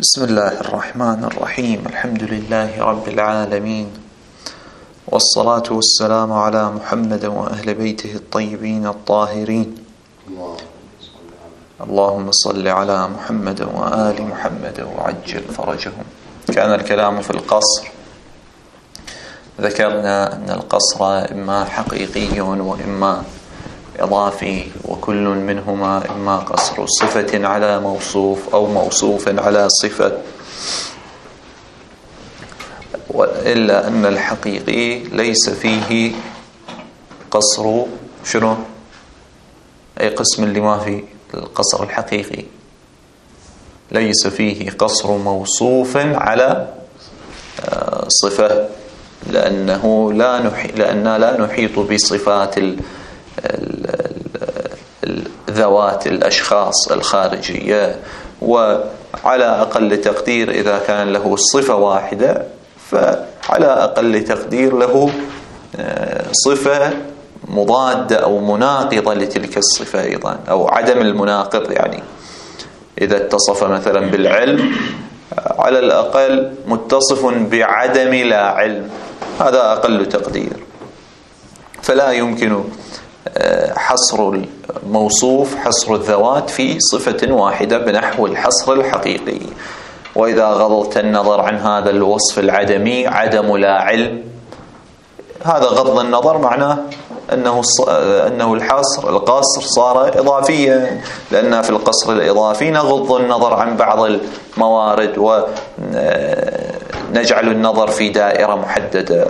بسم الله الرحمن الرحيم. الحمد لله رب العالمين، والصلاة والسلام على محمد وأهل بيته الطيبين الطاهرين. اللهم صل على محمد وآل محمد وعجل فرجهم. كان الكلام في القصر. ذكرنا أن القصر إما حقيقي وإما إضافي، وكل منهما إما قصر صفة على موصوف أو موصوف على صفة، إلا أن الحقيقي ليس فيه قصر شنو؟ أي قسم اللي ما في القصر الحقيقي ليس فيه قصر موصوف على صفة، لأننا لا نحيط بصفات ذوات الأشخاص الخارجية، وعلى أقل تقدير إذا كان له صفة واحدة فعلى أقل تقدير له صفة مضادة أو مناقضة لتلك الصفة أيضا، أو عدم المناقض. يعني إذا اتصف مثلا بالعلم على الأقل متصف بعدم لا علم، هذا أقل تقدير. فلا يمكن حصر الموصوف حصر الذوات في صفة واحدة بنحو الحصر الحقيقي. وإذا غضضت النظر عن هذا الوصف العدمي عدم لا علم، هذا غض النظر معناه أنه القصر صار إضافيا، لأن في القصر الإضافي نغض النظر عن بعض الموارد ونجعل النظر في دائرة محددة.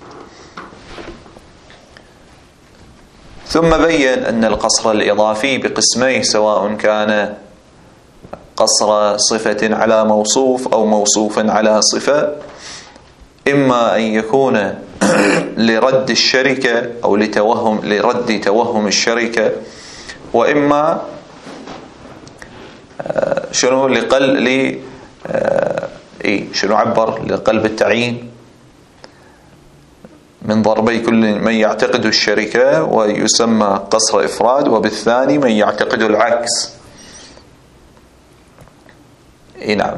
ثم بين أن القصر الإضافي بقسميه، سواء كان قصر صفة على موصوف أو موصوف على صفة، إما أن يكون لرد الشركة أو لرد توهم الشركة، وإما شنو عبر لقلب التعيين من ضربي كل من يعتقد الشركة، ويسمى قصر إفراد، وبالثاني من يعتقد العكس. نعم.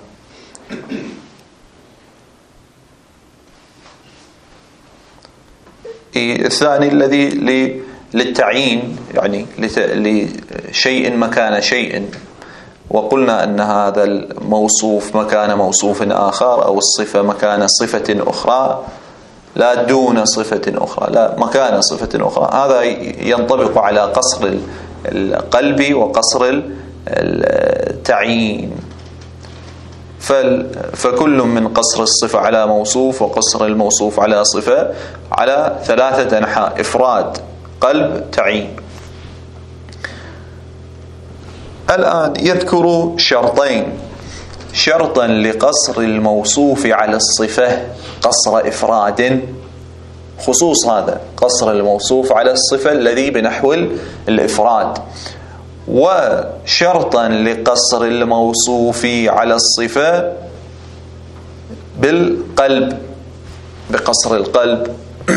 الثاني الذي للتعيين، يعني لشيء مكان شيء، وقلنا أن هذا الموصوف مكان موصوف آخر، أو الصفة مكان صفة أخرى، لا دون صفة أخرى، لا مكان صفة أخرى. هذا ينطبق على قصر القلب وقصر التعيين. فكل من قصر الصفة على موصوف وقصر الموصوف على صفة على ثلاثة أنحاء: إفراد، قلب، تعيين. الآن يذكر شرطين: شرطا لقصر الموصوف على الصفة قصر إفراد، خصوص هذا قصر الموصوف على الصفة الذي بنحو الإفراد، وشرطا لقصر الموصوف على الصفة بالقلب، بقصر القلب.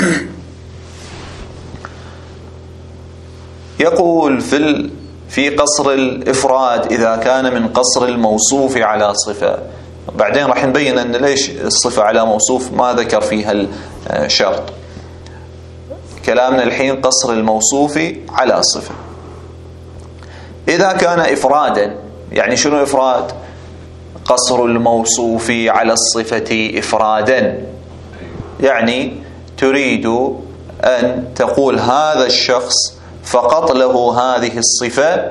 يقول في قصر الإفراد إذا كان من قصر الموصوف على صفة. بعدين راح نبين أن ليش الصفة على موصوف ما ذكر فيها الشرط. كلامنا الحين قصر الموصوف على صفة. إذا كان إفرادا، يعني شنو إفراد؟ قصر الموصوف على الصفة إفرادا، يعني تريد أن تقول هذا الشخص فقط له هذه الصفة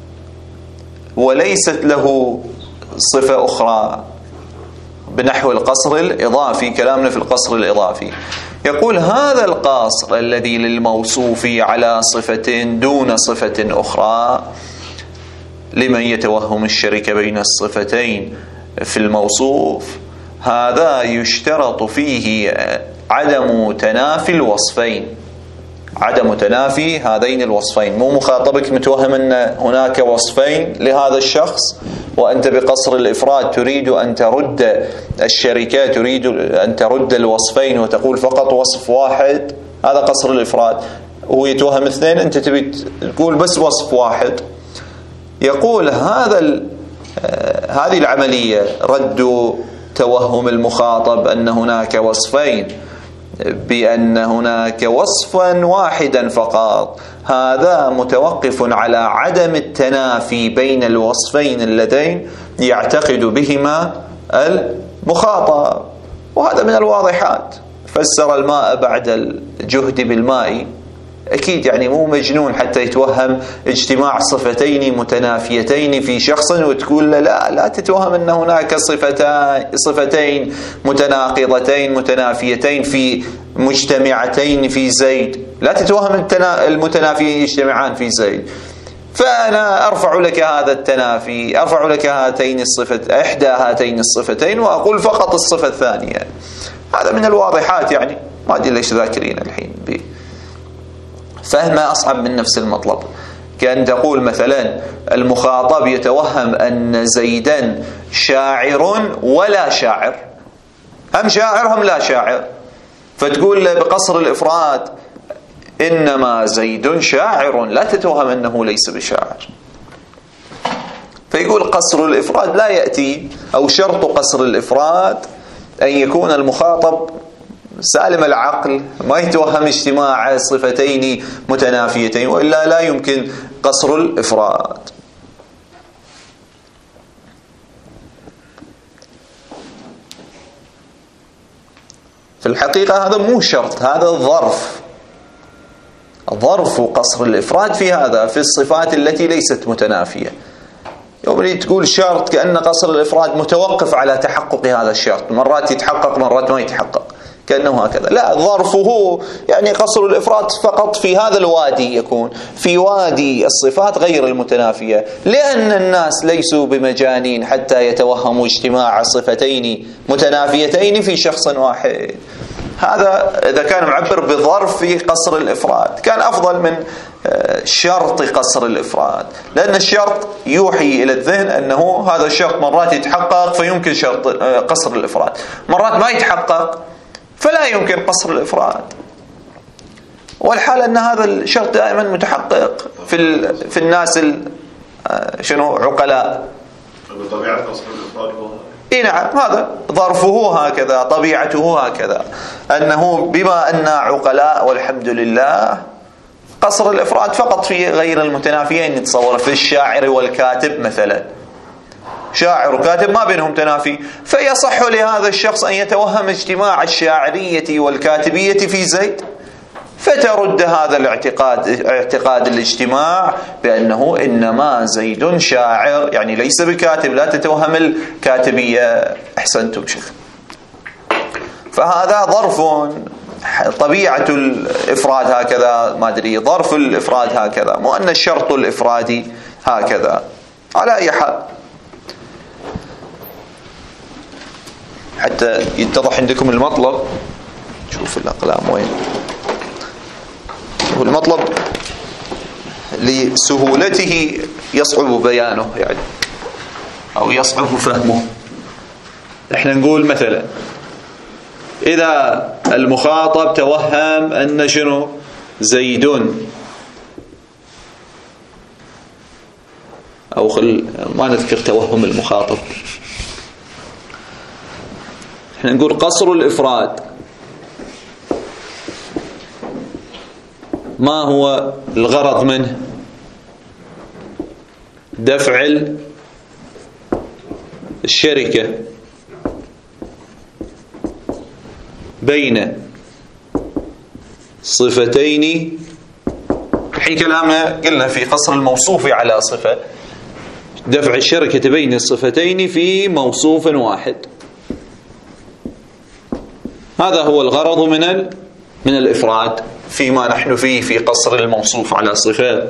وليست له صفة أخرى، بنحو القصر الإضافي. كلامنا في القصر الإضافي. يقول هذا القصر الذي للموصوف على صفة دون صفة أخرى، لمن يتوهم الشركة بين الصفتين في الموصوف، هذا يشترط فيه عدم تنافي الوصفين، عدم تنافي هذين الوصفين. مو مخاطبك متوهم أن هناك وصفين لهذا الشخص، وأنت بقصر الإفراد تريد أن ترد الشركة، تريد أن ترد الوصفين وتقول فقط وصف واحد، هذا قصر الإفراد. هو يتوهم اثنين، أنت تبي تقول بس وصف واحد. يقول هذا هذه العملية رد توهم المخاطب أن هناك وصفين بأن هناك وصفا واحدا فقط، هذا متوقف على عدم التنافي بين الوصفين اللذين يعتقد بهما المخاطب. وهذا من الواضحات. فسر الماء بعد الجهد بالماء، أكيد يعني مو مجنون حتى يتوهم اجتماع صفتين متنافيتين في شخص وتقول له لا تتوهم أن هناك صفتين متناقضتين متنافيتين في مجتمعتين في زيد، لا تتوهم المتنافيين يجتمعان في زيد. فأنا أرفع لك هذا التنافي، أرفع لك إحدى هاتين الصفتين وأقول فقط الصفة الثانية. هذا من الواضحات، يعني ما أدري ليش ذاكرين الحين به. فهمها أصعب من نفس المطلب. كأن تقول مثلا المخاطب يتوهم أن زيدا شاعر ولا شاعر، هم شاعر هم لا شاعر، فتقول له بقصر الإفراد إنما زيد شاعر، لا تتوهم أنه ليس بشاعر. فيقول قصر الإفراد لا يأتي، أو شرط قصر الإفراد أن يكون المخاطب سالم العقل، ما يتوهم اجتماع صفتين متنافيتين، وإلا لا يمكن قصر الإفراد. في الحقيقة هذا مو شرط، هذا ظرف قصر الإفراد في هذا، في الصفات التي ليست متنافية. يوم تقول شرط كأن قصر الإفراد متوقف على تحقق هذا الشرط، مرات يتحقق مرات ما يتحقق، كأنه هكذا. لا، ظرفه يعني قصر الإفراد فقط في هذا الوادي، يكون في وادي الصفات غير المتنافية، لأن الناس ليسوا بمجانين حتى يتوهموا اجتماع صفتين متنافيتين في شخص واحد. هذا إذا كان معبر بظرف قصر الإفراد كان أفضل من شرط قصر الإفراد، لأن الشرط يوحي إلى الذهن أنه هذا الشرط مرات يتحقق فيمكن شرط قصر الإفراد، مرات ما يتحقق فلا يمكن قصر الإفراد. والحال أن هذا الشرط دائما متحقق في الناس عقلاء. بطبيعة قصر الإفراد هو نعم، هذا ظرفه هكذا، طبيعته هكذا، أنه بما أن عقلاء والحمد لله قصر الإفراد فقط في غير المتنافيين. نتصور في الشاعر والكاتب مثلا، شاعر وكاتب ما بينهم تنافي، فيصح لهذا الشخص أن يتوهم اجتماع الشاعرية والكاتبية في زيد، فترد هذا اعتقاد الاجتماع بأنه إنما زيد شاعر، يعني ليس بكاتب، لا تتوهم الكاتبية. أحسنتم شيخ. فهذا ظرف، طبيعة الإفراد هكذا، ما أدري ظرف الإفراد هكذا، مو أن الشرط الإفرادي هكذا. على أي حال حتى يتضح عندكم المطلب، شوف الأقلام وين. المطلب لسهولته يصعب بيانه يعني، أو يصعب فهمه. احنا نقول مثلا إذا المخاطب توهم أن زيد، أو ما نذكر توهم المخاطب، احنا نقول قصر الإفراد ما هو الغرض منه؟ دفع الشركة بين صفتين. الحين كلامنا قلنا في قصر الموصوف على صفة، دفع الشركة بين الصفتين في موصوف واحد. هذا هو الغرض من الإفراد فيما نحن فيه في قصر الموصوف على صفة.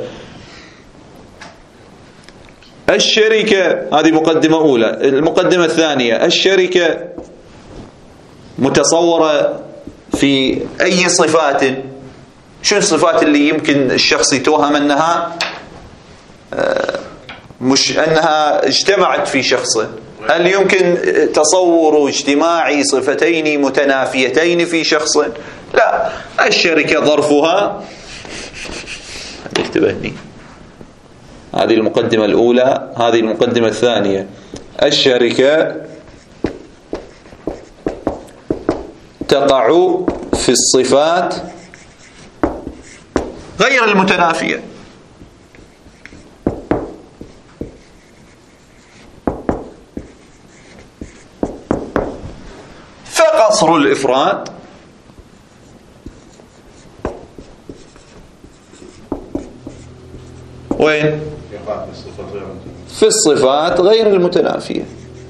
الشركة هذه مقدمة أولى. المقدمة الثانية، الشركة متصورة في أي صفات؟ شو الصفات اللي يمكن الشخص يتوهم أنها مش أنها اجتمعت في شخصه؟ هل يمكن تصور اجتماع صفتين متنافيتين في شخص؟ لا، الشركة ظرفها، انتبهني، هذه المقدمة الأولى. هذه المقدمة الثانية: الشركة تقع في الصفات غير المتنافية. فقصر الإفراد وين؟ في الصفات غير المتنافية.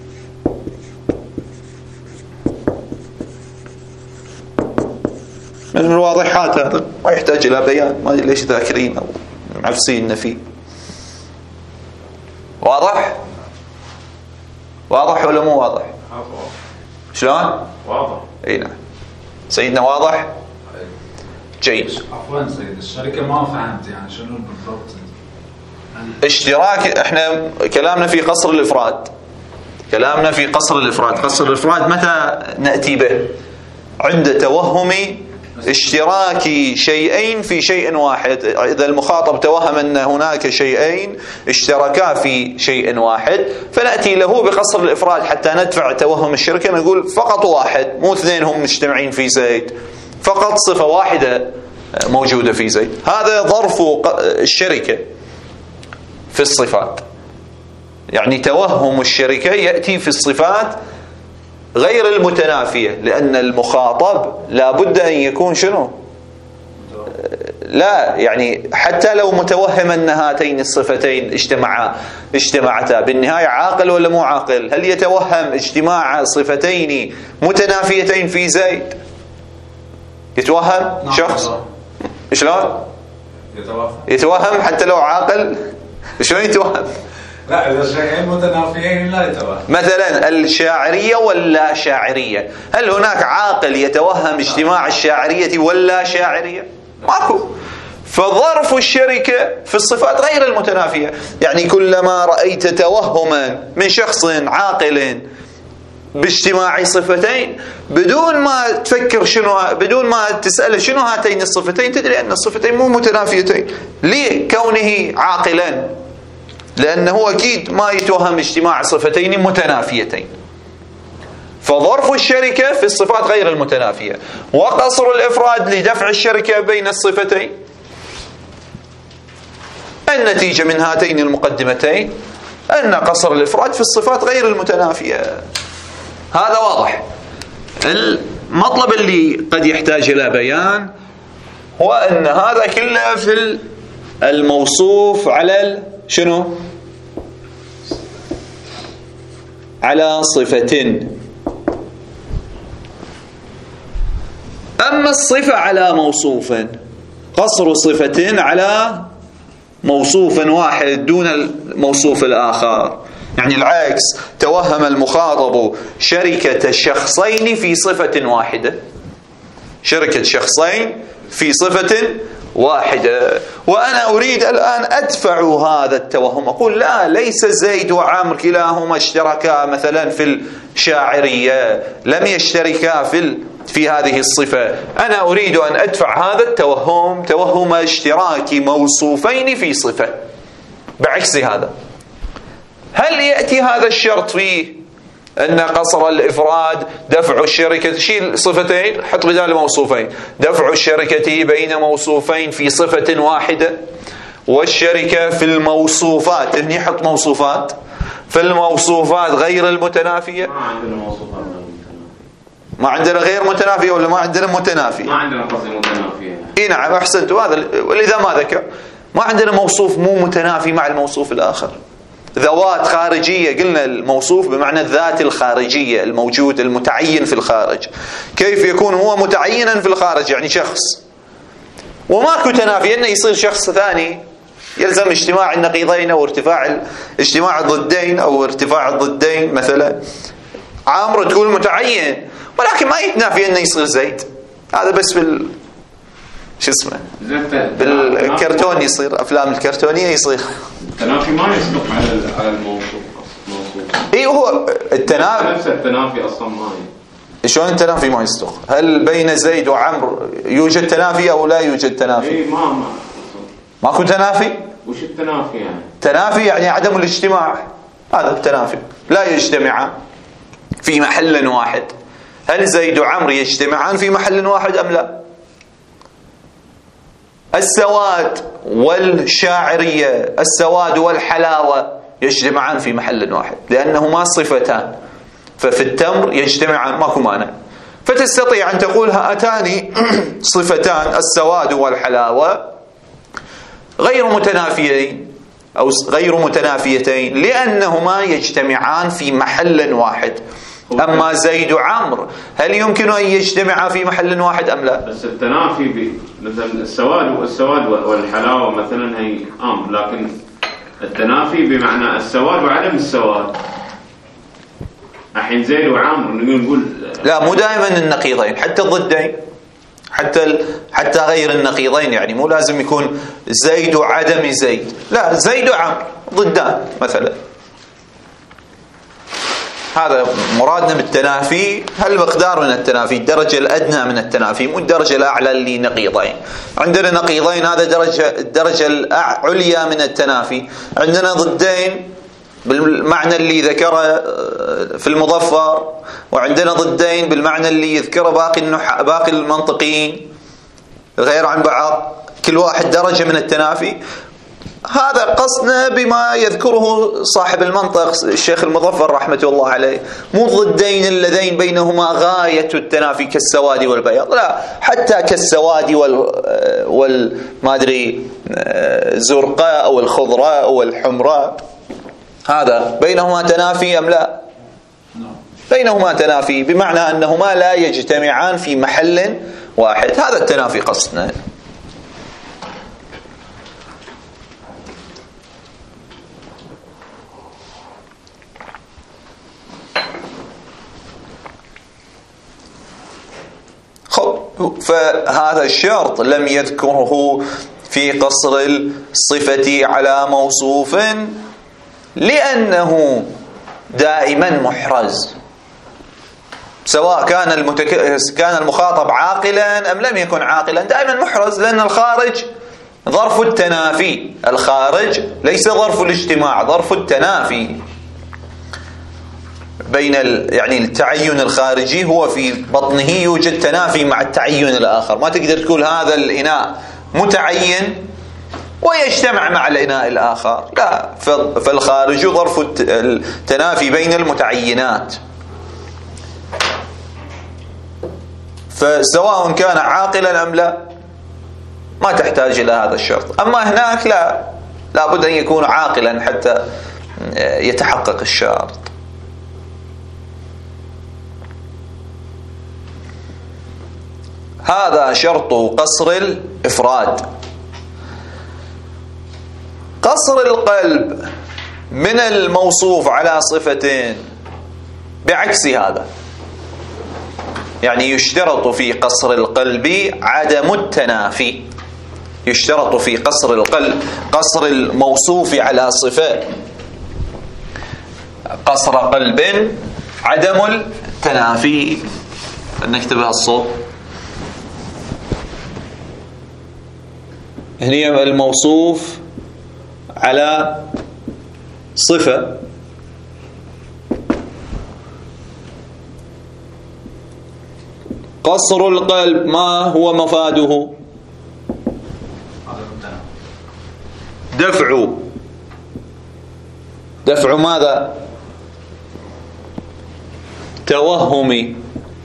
من الواضحات هذا ما يحتاج إلى بيان، ما أدري ليش ذاكرين أو معفسين فيه. واضح؟ واضح ولا مو واضح؟ شلون؟ واضح. اي نعم. سيدنا واضح؟ جيد. عفوا سيد، الشركة ما فهمت يعني شنو بالضبط. اشتراك، احنا كلامنا في قصر الإفراد. كلامنا في قصر الإفراد. قصر الإفراد متى نأتي به؟ عند توهم اشتراك شيئين في شيء واحد. إذا المخاطب توهم أن هناك شيئين اشتركا في شيء واحد، فنأتي له بقصر الإفراد حتى ندفع توهم الشركة. نقول فقط واحد، مو اثنين هم مجتمعين في زيد، فقط صفة واحدة موجودة في زيد. هذا ظرف الشركة في الصفات. يعني توهم الشركة يأتي في الصفات غير المتنافية، لأن المخاطب لا بد أن يكون شنو؟ لا يعني حتى لو متوهم أن هاتين الصفتين اجتمعتا، بالنهاية عاقل ولا مو عاقل؟ هل يتوهم اجتماع صفتين متنافيتين في زيد؟ يتوهم شخص؟ شلون؟ يتوهم حتى لو عاقل؟ شلون يتوهم؟ لا، إذا شيئين متنافيين لا يتوهم. مثلا الشاعرية ولا شاعرية، هل هناك عاقل يتوهم اجتماع الشاعرية ولا شاعرية؟ ماكو. فظرف الشركة في الصفات غير المتنافية. يعني كلما رأيت توهما من شخص عاقل باجتماع صفتين، بدون ما تفكر شنو، بدون ما تسأل شنو هاتين الصفتين، تدري أن الصفتين مو متنافيتين. ليه؟ كونه عاقلا، لأنه أكيد ما يتوهم اجتماع صفتين متنافيتين. فظرف الشركة في الصفات غير المتنافية. وقصر الإفراد لدفع الشركة بين الصفتين. النتيجة من هاتين المقدمتين أن قصر الإفراد في الصفات غير المتنافية. هذا واضح. المطلب اللي قد يحتاج إلى بيان هو أن هذا كله في الموصوف على شنو؟ على صفة. أما الصفة على موصوف، قصر صفة على موصوف واحد دون الموصوف الآخر. يعني العكس، توهم المخاطب شركة شخصين في صفة واحدة. شركة شخصين في صفة واحدة، وأنا أريد الآن أدفع هذا التوهم. أقول لا، ليس زيد وعمر كلاهما اشتركا مثلا في الشاعرية، لم يشتركا في هذه الصفة. أنا أريد أن أدفع هذا التوهم، توهم اشتراك موصوفين في صفة. بعكس هذا، هل يأتي هذا الشرط فيه أن قصر الإفراد دفع الشركة، شيل صفتين حط بدال موصوفين، دفع الشركة بين موصوفين في صفة واحدة، والشركة في الموصوفات، هني حط موصوفات، في الموصوفات غير المتنافية. ما عندنا موصوفات ما عندنا غير متنافية ولا ما عندنا متنافية؟ ما عندنا قصر متنافية. اي نعم، احسنت. وهذا ولذا ما ذكر، ما عندنا موصوف مو متنافي مع الموصوف الآخر. ذوات خارجية، قلنا الموصوف بمعنى الذات الخارجية، الموجود المتعين في الخارج. كيف يكون هو متعينا في الخارج؟ يعني شخص، وماكو تنافي انه يصير شخص ثاني، يلزم اجتماع النقيضين او ارتفاع اجتماع الضدين او ارتفاع الضدين. مثلا عامر تقول متعين، ولكن ما يتنافي انه يصير زيد. هذا بس شو اسمه بالكرتون يصير، افلام الكرتونيه يصير التنافي ما يصدق على الموصوف. اي هو التنافي نفس التنافي اصلا ما شلون التنافي ما يصدق؟ هل بين زيد وعمر يوجد تنافي او لا يوجد تنافي؟ اي ماكو تنافي. وش التنافي يعني؟ تنافي يعني عدم الاجتماع، هذا التنافي، لا يجتمعان في محل واحد. هل زيد وعمرو يجتمعان في محل واحد أم لا؟ السواد والشاعرية، السواد والحلاوة يجتمعان في محل واحد لأنهما صفتان، ففي التمر يجتمعان ماكو مانع. فتستطيع أن تقول هاتان صفتان السواد والحلاوة غير متنافيين أو غير متنافيتين لأنهما يجتمعان في محل واحد. أما زيد وعمر هل يمكن أن يجتمعا في محل واحد أم لا؟ بس التنافي مثلا السواد والحلاوة مثلا هي أمر، لكن التنافي بمعنى السواد وعدم السواد. الحين زيد وعمر نقول لا، مو دائما النقيضين، حتى الضدين، حتى غير النقيضين، يعني مو لازم يكون زيد وعدم زيد، لا، زيد وعمر ضدان مثلا. هذا مرادنا بالتنافي، هالمقدار من التنافي، الدرجة الأدنى من التنافي، مو الدرجة الأعلى اللي نقيضين. عندنا نقيضين، هذا الدرجة العليا من التنافي. عندنا ضدين بالمعنى اللي ذكره في المظفر، وعندنا ضدين بالمعنى اللي يذكره باقي المنطقيين غير عن بعض، كل واحد درجة من التنافي. هذا قصدنا بما يذكره صاحب المنطق الشيخ المظفر رحمة الله عليه، مو ضدين اللذين بينهما غاية التنافي كالسواد والبياض، لا، حتى كالسواد ما أدري زرقاء أو الخضراء أو الحمراء، هذا بينهما تنافي أم لا؟ بينهما تنافي بمعنى أنهما لا يجتمعان في محل واحد، هذا التنافي قصدنا. فهذا الشرط لم يذكره في قصر الصفة على موصوف لأنه دائما محرز، سواء كان المخاطب عاقلا أم لم يكن عاقلا، دائما محرز، لأن الخارج ظرف التنافي، الخارج ليس ظرف الاجتماع، ظرف التنافي بين يعني التعين الخارجي هو في بطنه يوجد تنافي مع التعين الآخر. ما تقدر تقول هذا الإناء متعين ويجتمع مع الإناء الآخر، لا، فالخارج ظرف التنافي بين المتعينات، فسواء كان عاقلا أم لا ما تحتاج إلى هذا الشرط. أما هناك لا بد أن يكون عاقلا حتى يتحقق الشرط. هذا شرط قصر الإفراد. قصر القلب من الموصوف على صفتين بعكس هذا، يعني يشترط في قصر القلب عدم التنافي، يشترط في قصر القلب، قصر الموصوف على صفة، قصر قلب عدم التنافي. نكتبها الصوت. هنا الموصوف على صفة قصر القلب ما هو مفاده؟ دفع ماذا؟ توهمي.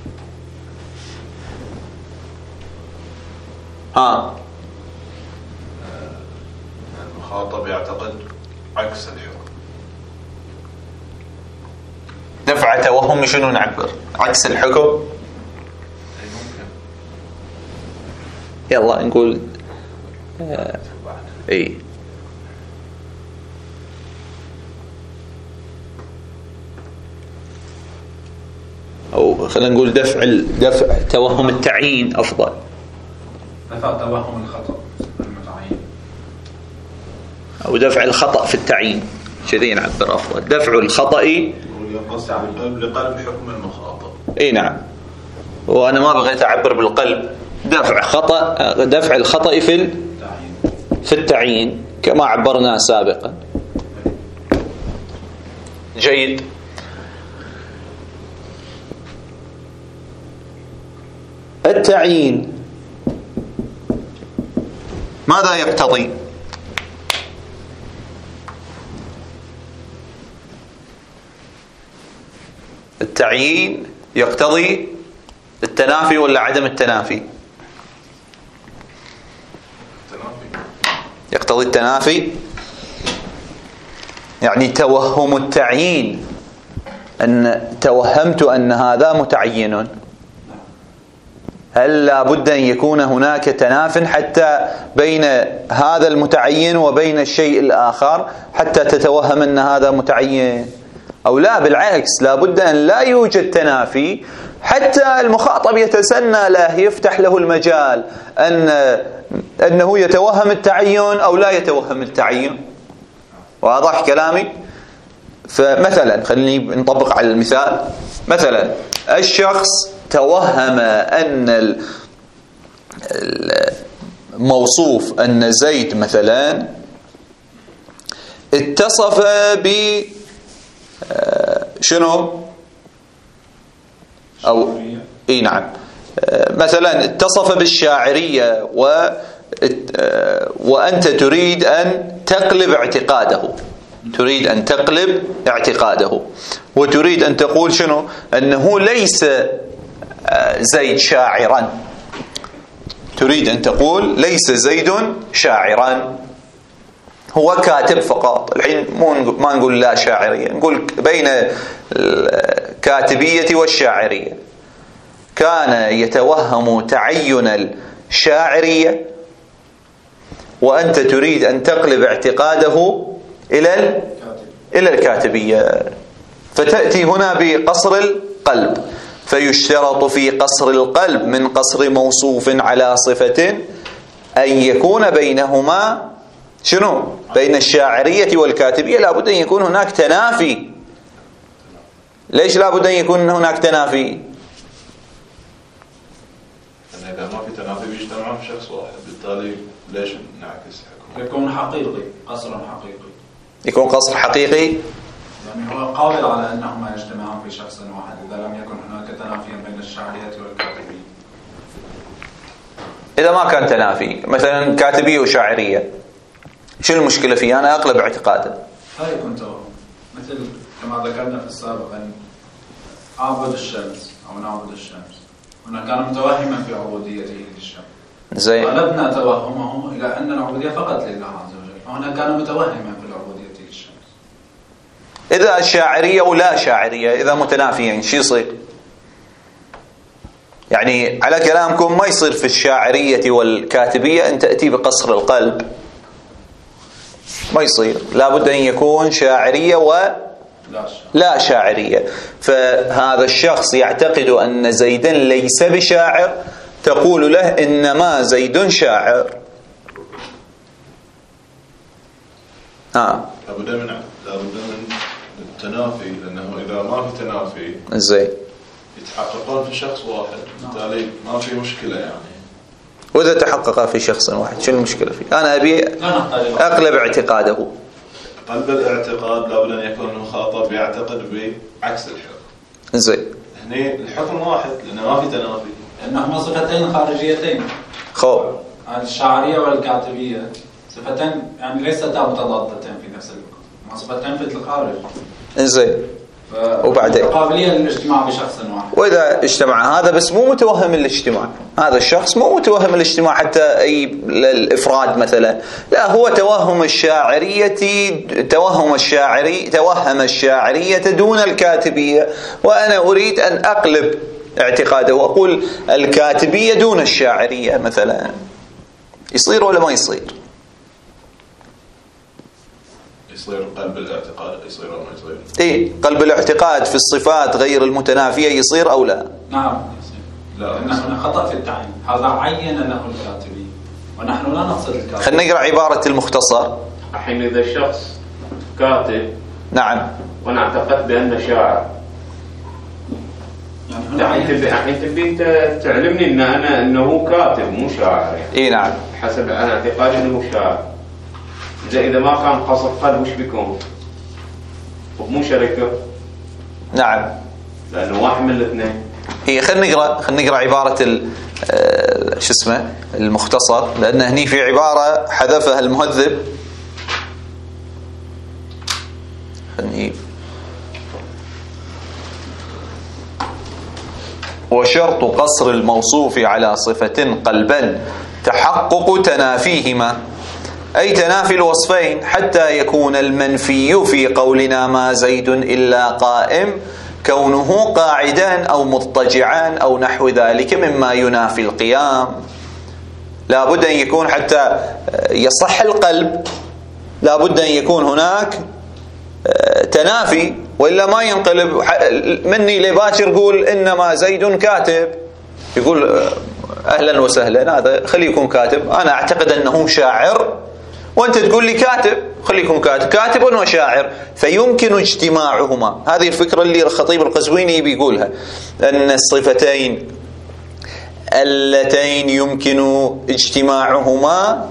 المخاطب يعتقد عكس الحكم. دفع توهمي شنو نعبر؟ عكس الحكم. يلا نقول اي او خلينا نقول دفع توهم التعيين افضل. دفع توهم الخطأ المتعين او دفع الخطأ في التعيين، كذي نعبر افضل. دفع الخطأ يقص لقلب حكم المخاطب. اي نعم، وانا ما بغيت اعبر بالقلب. دفع الخطأ في التعيين، كما عبرنا سابقا. جيد. التعيين ماذا يقتضي؟ التعيين يقتضي التنافي ولا عدم التنافي؟ يقتضي التنافي، يعني توهم التعيين، أن توهمت أن هذا متعين، هل لا بد أن يكون هناك تناف حتى بين هذا المتعين وبين الشيء الآخر حتى تتوهم أن هذا متعين، أو لا بالعكس لا بد أن لا يوجد تنافي حتى المخاطب يتسنى له، يفتح له المجال أنه يتوهم التعين أو لا يتوهم التعين. واضح كلامي؟ فمثلا خليني نطبق على المثال. مثلا الشخص توهم أن الموصوف أن زيد مثلا اتصف ب شنو أو إيه نعم مثلا اتصف بالشاعرية وأنت تريد أن تقلب اعتقاده، تريد أن تقلب اعتقاده وتريد أن تقول شنو؟ أنه ليس زيد شاعرا، تريد أن تقول ليس زيد شاعرا، هو كاتب فقط. الحين ما نقول لا شاعرية، نقول بين الكاتبية والشاعرية كان يتوهم تعين الشاعرية وأنت تريد أن تقلب اعتقاده إلى الكاتبية، فتأتي هنا بقصر القلب. فيشترط في قصر القلب من قصر موصوف على صفة أن يكون بينهما شنو؟ بين الشاعرية والكاتبية لا بد أن يكون هناك تنافي. ليش لا بد أن يكون هناك تنافي؟ إذا ما في تنافي بيجتمعون في شخص واحد، بالتالي ليش نعكس حكم؟ يكون حقيقي، قصر حقيقي، يكون قصر حقيقي، يعني هو قابل على أنهما يجتمعان في شخص واحد إذا لم يكن هناك تنافي بين الشاعرية والكاتبية. إذا ما كان تنافي مثلا كاتبية وشاعرية، شو المشكلة فيه؟ أنا أقلب اعتقاده. هاي يكون توهم، مثل كما ذكرنا في السابق أن أعبد الشمس أو نعبد الشمس، هنا كان متوهما في عبوديته للشمس، زي قلبنا توهمه إلى أن العبودية فقط لله عز وجل، فهنا كان متوهما في العبودية للشمس. إذا الشاعرية ولا شاعرية إذا متنافيين شو يصير؟ يعني على كلامكم ما يصير في الشاعرية والكاتبية أن تأتي بقصر القلب، ما يصير، لا بد أن يكون شاعرية ولا شاعرية. فهذا الشخص يعتقد أن زيدا ليس بشاعر، تقول له إنما زيد شاعر. لابد من التنافي، لأنه إذا ما في تنافي زين يتحققون في شخص واحد، بالتالي ما في مشكلة يعني. وإذا تحقق في شخص واحد شو المشكلة فيه؟ أنا أبي أقلب اعتقاده. قلب الاعتقاد لابد أن يكون المخاطب يعتقد بعكس الحكم. زين هني الحكم واحد لأنه ما في تنافي، لأنهما صفتين خارجيتين. الشاعرية والكاتبية صفتين يعني ليستا متضادتين في نفس الوقت، هما صفتين في الخارج. زين وبعدين قابلية للاجتماع بشخص واحد. وإذا اجتمع هذا بس مو متوهم الاجتماع، هذا الشخص مو متوهم الاجتماع حتى أي الإفراد مثلا، لا هو توهم الشاعرية دون الكاتبية، وأنا أريد أن أقلب اعتقاده وأقول الكاتبية دون الشاعرية مثلا. يصير ولا ما يصير؟ يصير قلب الاعتقاد، يصير أو ما يصير؟ إيه قلب الاعتقاد في الصفات غير المتنافية يصير أو لا؟ نعم يصير. لا لأنه خطأ في التعيين، هذا عين له الكاتبي ونحن لا نقصد الكاتب. خلينا نقرأ عبارة المختصر. الحين إذا الشخص كاتب نعم وأنا اعتقدت بأنه شاعر، الحين تبي تعلمني أنه كاتب مو شاعر يعني. إيه نعم حسب أنا اعتقادي أنه شاعر، إذا ما كان قصر قلب وش بيكون؟ مو شركة. نعم، لأنه واحد من الاثنين. هي خلينا نقرأ عبارة شو اسمه المختصر، لأن هني في عبارة حذفها المهذب. وشرط قصر الموصوف على صفة قلبا تحقق تنافيهما، أي تنافي الوصفين، حتى يكون المنفي في قولنا ما زيد إلا قائم كونه قاعدا أو مضطجعا أو نحو ذلك مما ينافي القيام. لا بد أن يكون حتى يصح القلب، لا بد أن يكون هناك تنافي، وإلا ما ينقلب مني لباشر يقول إنما زيد كاتب، يقول أهلا وسهلا، هذا خليه يكون كاتب، أنا أعتقد أنه شاعر وأنت تقول لي كاتب، خليه يكون كاتب وشاعر، فيمكن اجتماعهما. هذه الفكرة اللي الخطيب القزويني بيقولها، أن الصفتين اللتين يمكن اجتماعهما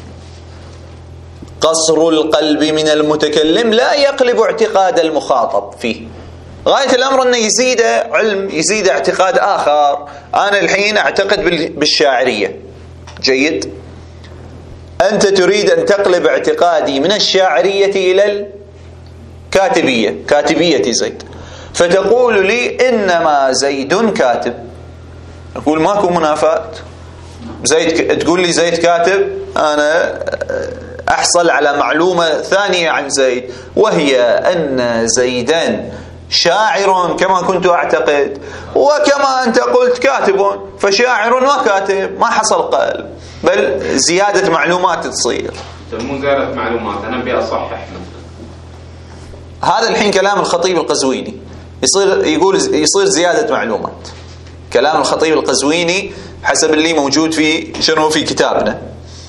قصر القلب من المتكلم لا يقلب اعتقاد المخاطب فيه. غاية الأمر أنه يزيد علم، يزيد اعتقاد آخر. أنا الحين أعتقد بالشاعرية، جيد، أنت تريد أن تقلب اعتقادي من الشاعرية إلى الكاتبية، كاتبية زيد، فتقول لي إنما زيد كاتب، أقول ماكو منافاة. زيد تقول لي زيد كاتب، أنا أحصل على معلومة ثانية عن زيد، وهي أن زيدا شاعر كما كنت أعتقد، وكما أنت قلت كاتب، فشاعر وكاتب، ما حصل قلب، بل زيادة معلومات تصير. مو زيادة معلومات، أنا أبي أصحح. هذا الحين كلام الخطيب القزويني، يصير زيادة معلومات. كلام الخطيب القزويني حسب اللي موجود في في كتابنا.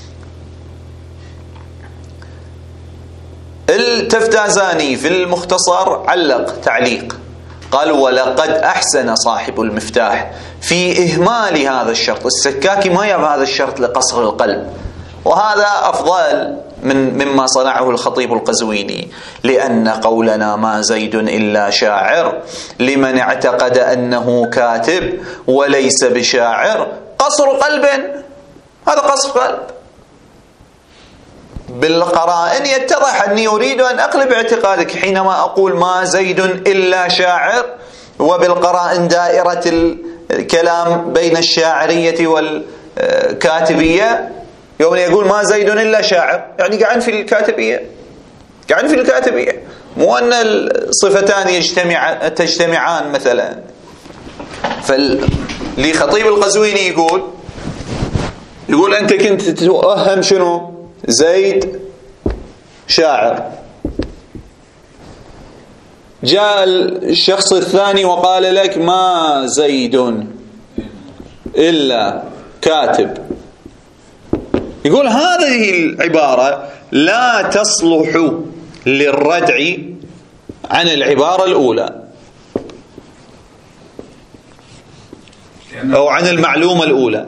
التفتازاني في المختصر علق تعليق، قال: ولقد أحسن صاحب المفتاح في إهمال هذا الشرط. السكاكي ما يبى هذا الشرط لقصر القلب، وهذا أفضل مما صنعه الخطيب القزويني، لأن قولنا ما زيد إلا شاعر لمن اعتقد أنه كاتب وليس بشاعر قصر قلب، هذا قصر قلب. بالقرائن يتضح أني أريد أن أقلب اعتقادك حينما أقول ما زيد إلا شاعر، وبالقرائن دائرة الكلام بين الشاعرية والكاتبية. يوم يقول ما زيد إلا شاعر يعني قاعد في الكاتبية، قاعد في الكاتبية، مو أن الصفتان تجتمعان مثلا. فالخطيب القزويني يقول أنت كنت تتوهم شنو؟ زيد شاعر. جاء الشخص الثاني وقال لك ما زيد إلا كاتب. يقول هذه العبارة لا تصلح للردع عن العبارة الأولى أو عن المعلومة الأولى،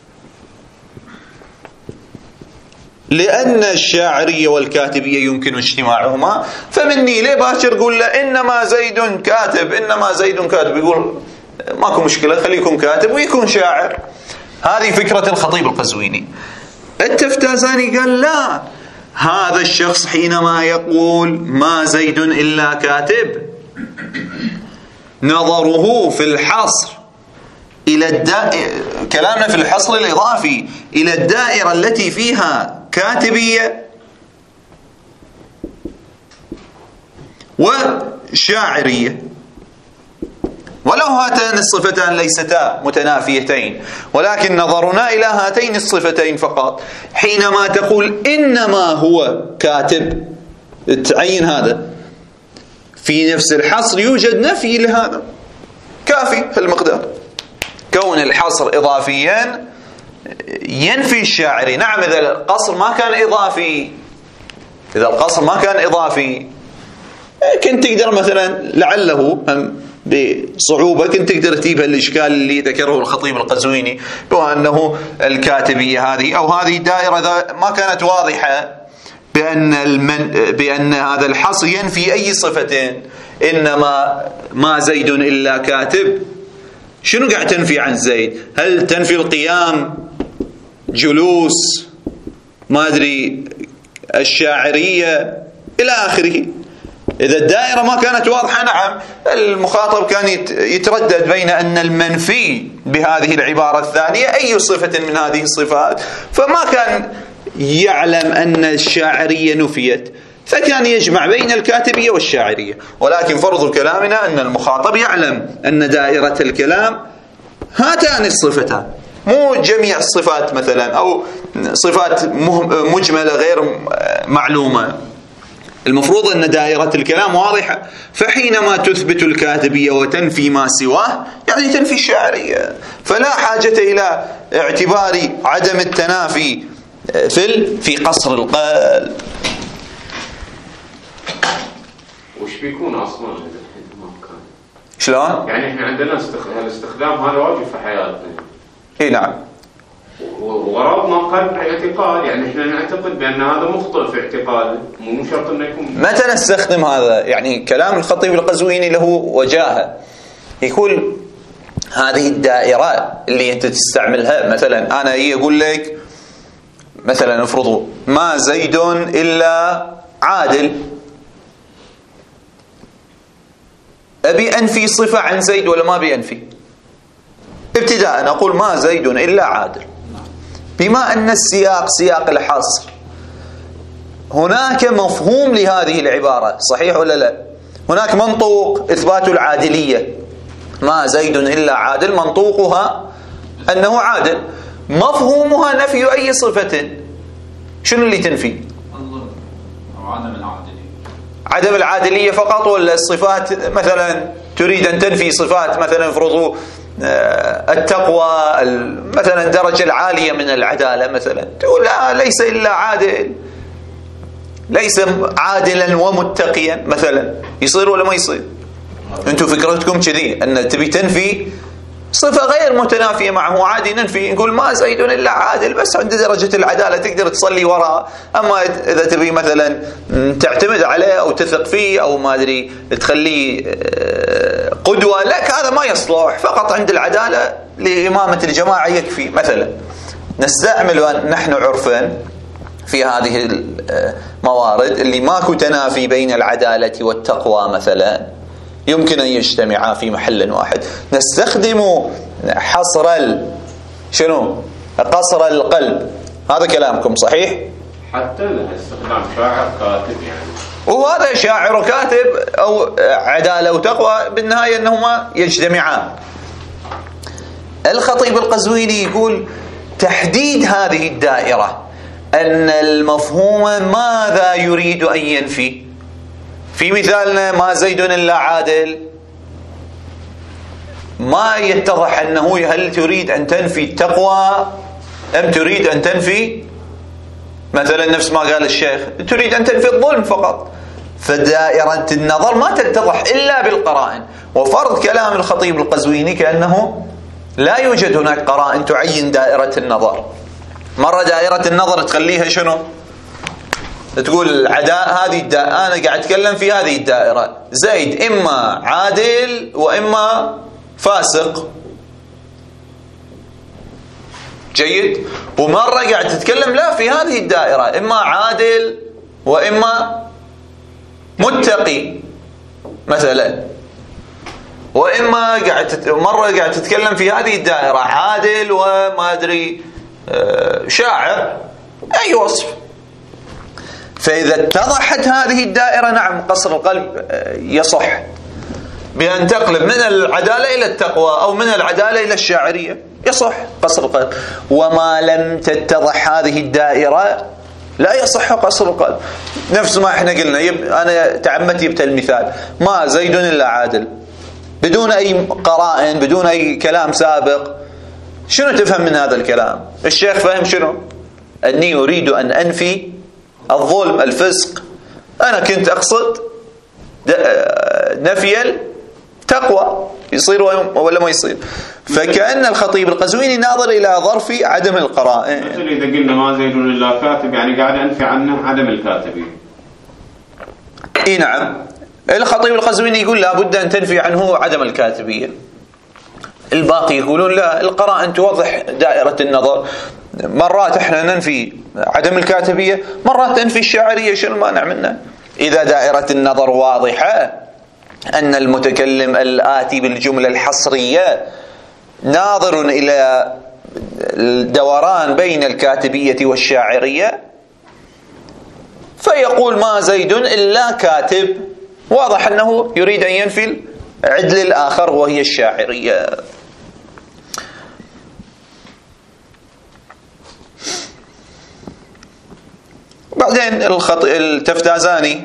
لأن الشاعرية والكاتبية يمكن اجتماعهما. فمني ليه باشر يقول له إنما زيد كاتب، إنما زيد كاتب، يقول ماكو مشكلة، خليكم كاتب ويكون شاعر. هذه فكرة الخطيب القزويني. التفتازاني قال لا، هذا الشخص حينما يقول ما زيد إلا كاتب، نظره في الحصر إلى كلامنا في الحصر الإضافي إلى الدائرة التي فيها كاتبية وشاعرية، ولو هاتان الصفتان ليستا متنافيتين، ولكن نظرنا إلى هاتين الصفتين فقط. حينما تقول إنما هو كاتب، تعين هذا في نفس الحصر يوجد نفي لهذا كافي في المقدار. كون الحصر إضافيا ينفي الشاعري. نعم، إذا القصر ما كان إضافي، إذا القصر ما كان إضافي كنت تقدر مثلا لعله بصعوبة كنت تقدر تجيب الإشكال اللي ذكره الخطيب القزويني، وأنه الكاتبية هذه أو هذه الدائرة ما كانت واضحة بأن هذا الحصر ينفي أي صفتين. إنما ما زيد إلا كاتب، شنو قاعد تنفي عن زيد؟ هل تنفي القيام، جلوس، ما أدري، الشاعرية إلى آخره؟ إذا الدائرة ما كانت واضحة نعم المخاطب كان يتردد بين أن المنفي بهذه العبارة الثانية أي صفة من هذه الصفات، فما كان يعلم أن الشاعرية نفيت، فكان يجمع بين الكاتبية والشاعرية. ولكن فرض كلامنا أن المخاطب يعلم أن دائرة الكلام هاتان الصفتان، مو جميع الصفات مثلا أو صفات مجملة غير معلومة. المفروض أن دائرة الكلام واضحة، فحينما تثبت الكاتبية وتنفي ما سواه يعني تنفي الشاعرية، فلا حاجة إلى اعتبار عدم التنافي في قصر القلب. وش بيكون أصلا شلون؟ يعني احنا عندنا الاستخدام هذا واجب في حياتنا. اي نعم. وغرضنا قلب الاعتقاد، يعني احنا نعتقد بأن هذا مخطئ في اعتقاده، مو شرط انه يكون. متى نستخدم هذا؟ يعني كلام الخطيب القزويني له وجاهة، يقول هذه الدائرة اللي انت تستعملها، مثلا انا اقول لك مثلا افرضوا ما زيد الا عادل، ابي انفي صفة عن زيد ولا ما ابي انفي؟ ابتداء اقول ما زيد الا عادل، بما أن السياق سياق الحصر هناك مفهوم لهذه العبارة، صحيح ولا لا؟ هناك منطوق إثبات العادلية، ما زيد إلا عادل، منطوقها أنه عادل، مفهومها نفي أي صفة. شنو اللي تنفي؟ عدم العادلية فقط، ولا الصفات مثلا تريد أن تنفي صفات مثلا افرضوا التقوى مثلا الدرجة العالية من العدالة مثلا، تقول لا ليس إلا عادل، ليس عادلا ومتقيا مثلا، يصير ولا ما يصير؟ انتم فكرتكم كذي ان تبي تنفي صفة غير متنافية معه، عادي ننفي نقول ما زيد إلا عادل بس عند درجة العدالة تقدر تصلي وراء. أما إذا تبي مثلا تعتمد عليه أو تثق فيه أو ما أدري تخليه قدوة لك، هذا ما يصلح، فقط عند العدالة لإمامة الجماعة يكفي. مثلا نستعمل نحن عرفا في هذه الموارد اللي ماكو تنافي بين العدالة والتقوى مثلا، يمكن أن يجتمعا في محل واحد، نستخدم حصر شنو؟ قصر القلب. هذا كلامكم صحيح؟ حتى استخدام شاعر كاتب يعني، وهذا شاعر وكاتب أو عدالة وتقوى بالنهاية أنهما يجتمعان. الخطيب القزويني يقول تحديد هذه الدائرة أن المفهوم ماذا يريد أن ينفي. في مثالنا ما زيد إلا عادل، ما يتضح أنه هل تريد أن تنفي التقوى أم تريد أن تنفي مثلا نفس ما قال الشيخ تريد أن تنفي الظلم فقط. فدائرة النظر ما تتضح إلا بالقرائن. وفرض كلام الخطيب القزويني كأنه لا يوجد هناك قرائن تعين دائرة النظر. مرة دائرة النظر تخليها شنو؟ تقول هذه أنا قاعد أتكلم في هذه الدائرة، زيد إما عادل وإما فاسق، جيد. ومرة قاعد تتكلم لا في هذه الدائرة إما عادل وإما متقي مثلا، وإما مرة قاعد تتكلم في هذه الدائرة عادل وما أدري شاعر، أي وصف. فإذا اتضحت هذه الدائرة نعم قصر القلب يصح بأن تقلب من العدالة إلى التقوى أو من العدالة إلى الشاعرية، يصح قصر القلب. وما لم تتضح هذه الدائرة لا يصح قصر القلب. نفس ما احنا قلنا، أنا تعمدت جبت المثال ما زيد إلا عادل بدون أي قرائن بدون أي كلام سابق. شنو تفهم من هذا الكلام؟ الشيخ فهم شنو؟ أني أريد أن أنفي الظلم الفسق. أنا كنت أقصد نفي تقوى، يصير ولا ما يصير. فكأن الخطيب القزويني ناظر إلى ظرف عدم القرائن. مثل إذا قلنا ما زيد إلا كاتب، يعني قاعد أنفي عنه عدم الكاتبين. اي نعم، الخطيب القزويني يقول لا بد أن تنفي عنه عدم الكاتبية. الباقي يقولون لا، القرائن توضح دائرة النظر. مرات احنا ننفي عدم الكاتبية، مرات ننفي الشاعرية، شو المانع منه؟ إذا دائرة النظر واضحة أن المتكلم الآتي بالجملة الحصرية ناظر إلى الدوران بين الكاتبية والشاعرية، فيقول ما زيد إلا كاتب، واضح أنه يريد أن ينفي العدل الآخر وهي الشاعرية. بعدين التفتازاني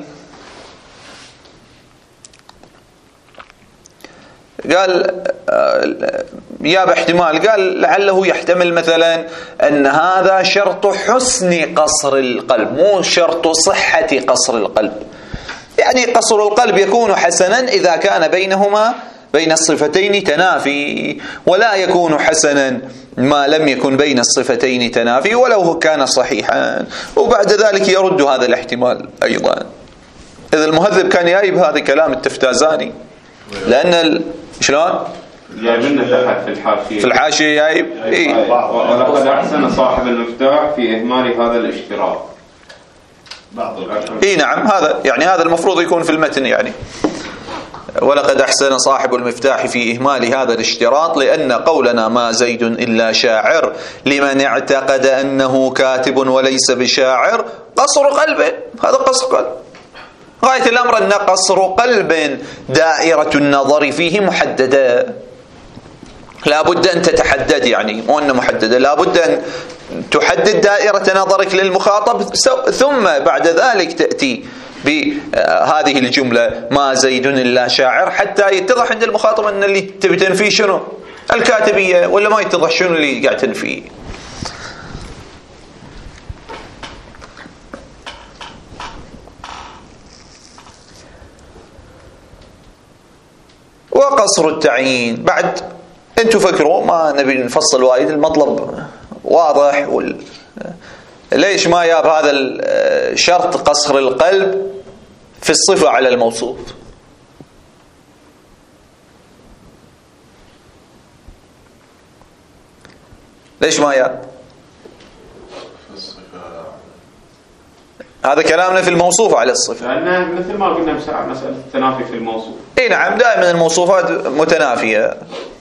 قال يا باحتمال، قال لعله يحتمل مثلا أن هذا شرط حسن قصر القلب، مو شرط صحة قصر القلب. يعني قصر القلب يكون حسنا إذا كان بينهما بين الصفتين تنافي، ولا يكون حسنا ما لم يكن بين الصفتين تنافي ولو كان صحيحا. وبعد ذلك يرد هذا الاحتمال أيضا. إذا المهذب كان جايب هذا كلام التفتازاني، لأن شلون؟ جايبنا تحت في الحاشية. في الحاشية جايب إيه؟ ولقد أحسن صاحب المفتاح في إهمال هذا الاشتراك. إيه نعم، هذا يعني هذا المفروض يكون في المتن يعني. ولقد أحسن صاحب المفتاح في إهمال هذا الاشتراط، لأن قولنا ما زيد إلا شاعر لمن اعتقد أنه كاتب وليس بشاعر قصر قلب. هذا قصر قلب غاية الأمر، أن قصر قلب دائرة النظر فيه محددة، لا بد أن تتحدد، يعني مو أن محددة، لا بد أن تحدد دائرة نظرك للمخاطب، ثم بعد ذلك تأتي بهذه الجملة ما زيد إلا شاعر، حتى يتضح عند المخاطب أن اللي تبي تنفيه شنو؟ الكاتبية، ولا ما يتضح شنو اللي قاعد تنفيه. وقصر التعيين، بعد انتم فكروا، ما نبي نفصل وايد، المطلب واضح. ليش ما جاب هذا الشرط قصر القلب في الصفة على الموصوف؟ ليش ما جاب؟ هذا كلامنا في الموصوف على الصفة، لأن مثل ما قلنا مسألة التنافي في الموصوف. اي نعم، دائما الموصوفات متنافية.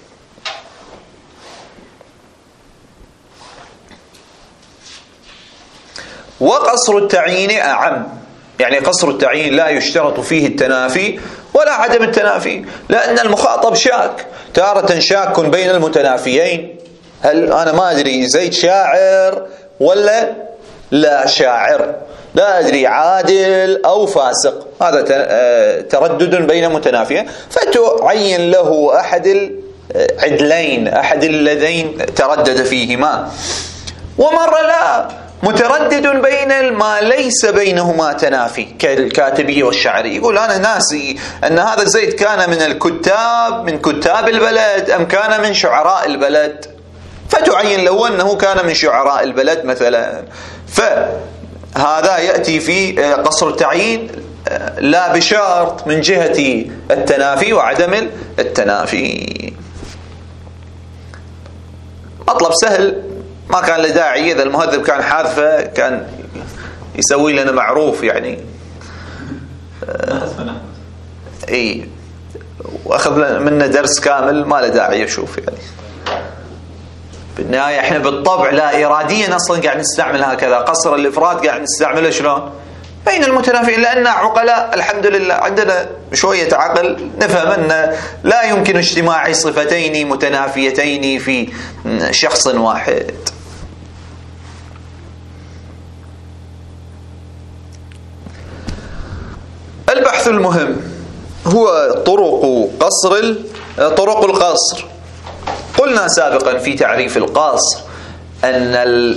وقصر التعيين أعم، يعني قصر التعيين لا يشترط فيه التنافي ولا عدم التنافي، لأن المخاطب شاك، تارة شاك بين المتنافيين، هل أنا ما أدري زيد شاعر ولا لا شاعر، لا أدري عادل أو فاسق، هذا تردد بين متنافيين، فتعين له أحد العدلين، أحد اللذين تردد فيهما. ومرة لا، متردد بين ما ليس بينهما تنافي كالكاتبية والشعرية، يقول أنا ناسي أن هذا زيد كان من الكتاب، من كتاب البلد أم كان من شعراء البلد، فتعين له أنه كان من شعراء البلد مثلا. فهذا يأتي في قصر التعيين لا بشرط من جهة التنافي وعدم التنافي. مطلب سهل، ما كان له داعي. إذا المهذب كان حاذفه كان يسوي لنا معروف يعني، اي، واخذ منا درس كامل، ما له داعي يشوف يعني. بالنهاية احنا بالطبع لا إراديا أصلا قاعد نستعمل هكذا، قصر الإفراد قاعد نستعمله شلون؟ بين المتنافيين، لأن عقلاء الحمد لله عندنا شوية عقل، نفهم أن لا يمكن اجتماع صفتين متنافيتين في شخص واحد. البحث المهم هو طرق القصر. قلنا سابقا في تعريف القصر أن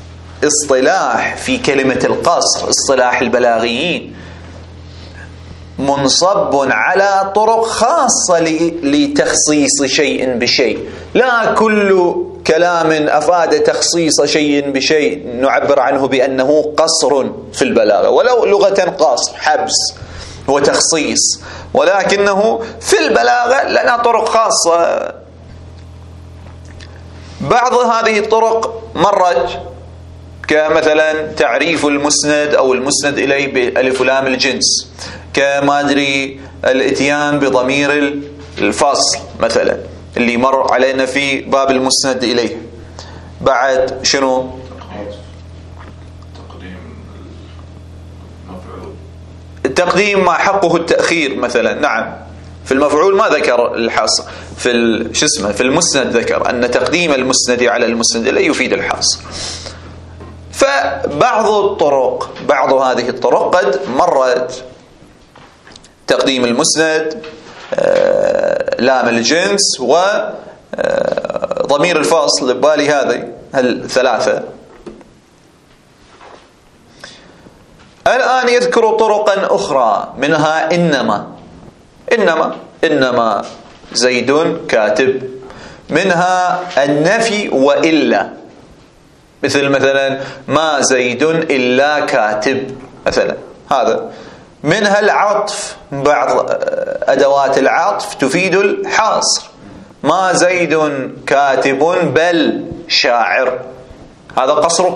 الاصطلاح في كلمة القصر، اصطلاح البلاغيين، منصب على طرق خاصة لتخصيص شيء بشيء، لا كل كلام أفاد تخصيص شيء بشيء نعبر عنه بأنه قصر في البلاغة، ولو لغة قصر حبس وتخصيص، ولكنه في البلاغة لنا طرق خاصة. بعض هذه الطرق مرت كمثلا تعريف المسند أو المسند إليه بألف ولام الجنس، كما أدري الإتيان بضمير الفصل مثلا اللي مر علينا في باب المسند إليه. بعد شنو؟ التقديم ما حقه التأخير مثلا. نعم، في المفعول ما ذكر الحصر، في في المسند ذكر أن تقديم المسند على المسند إليه يفيد الحصر. فبعض الطرق، بعض هذه الطرق قد مرت تقديم المسند، لام الجنس، وضمير الفاصل ببالي هذه الثلاثة. الآن يذكر طرقا أخرى منها إنما زيد كاتب، منها النفي وإلا، مثلا ما زيد إلا كاتب مثلا، هذا. منها العطف، بعض أدوات العطف تفيد الحاصر، ما زيد كاتب بل شاعر، هذا قصر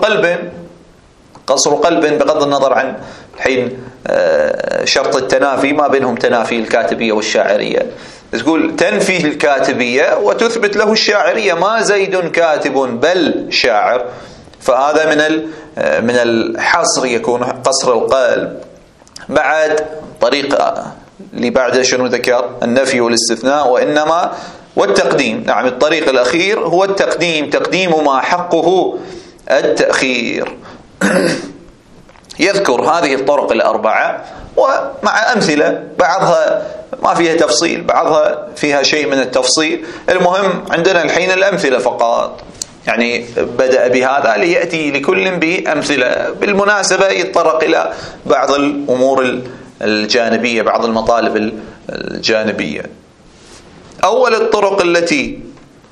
قلب بغض النظر عن الحين شرط التنافي، ما بينهم تنافي الكاتبية والشاعرية، تقول تنفي الكاتبية وتثبت له الشاعرية، ما زيد كاتب بل شاعر، فهذا من الحصر، يكون قصر القلب. بعد طريقة اللي بعد شنو ذكر؟ النفي والاستثناء وإنما والتقديم. نعم، الطريق الأخير هو التقديم، تقديم ما حقه التأخير. يذكر هذه الطرق الأربعة ومع أمثلة، بعضها ما فيها تفصيل، بعضها فيها شيء من التفصيل. المهم عندنا الحين الأمثلة فقط، يعني بدأ بهذا ليأتي لكل بأمثلة. بالمناسبة يتطرق إلى بعض الأمور الجانبية، بعض المطالب الجانبية. أول الطرق التي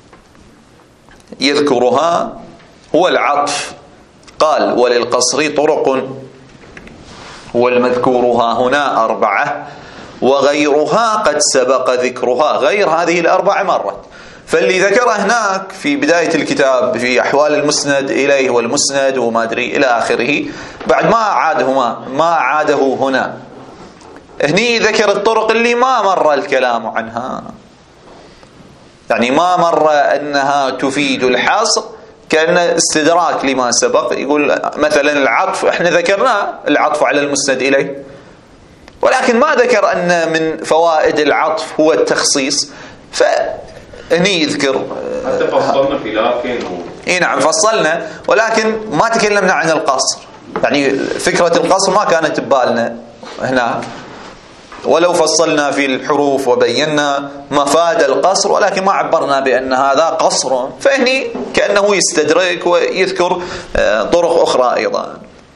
يذكرها هو العطف. قال وللقصر طرق والمذكورها هنا 4 وغيرها قد سبق ذكرها. غير هذه الأربع مرت، فاللي ذكره هناك في بداية الكتاب في أحوال المسند إليه والمسند وما أدري إلى آخره، بعد ما عاده هنا. هني ذكر الطرق اللي ما مر الكلام عنها، يعني ما مر أنها تفيد الحصر، كأن استدراك لما سبق. يقول مثلا العطف، احنا ذكرنا العطف على المسند إليه، ولكن ما ذكر أن من فوائد العطف هو التخصيص، فهني يذكر. حتى فصلنا في لكن نعم فصلنا، ولكن ما تكلمنا عن القصر، يعني فكرة القصر ما كانت ببالنا هناك، ولو فصلنا في الحروف وبينا مفاد القصر، ولكن ما عبرنا بأن هذا قصر. فهني كأنه يستدرك ويذكر طرق أخرى أيضا.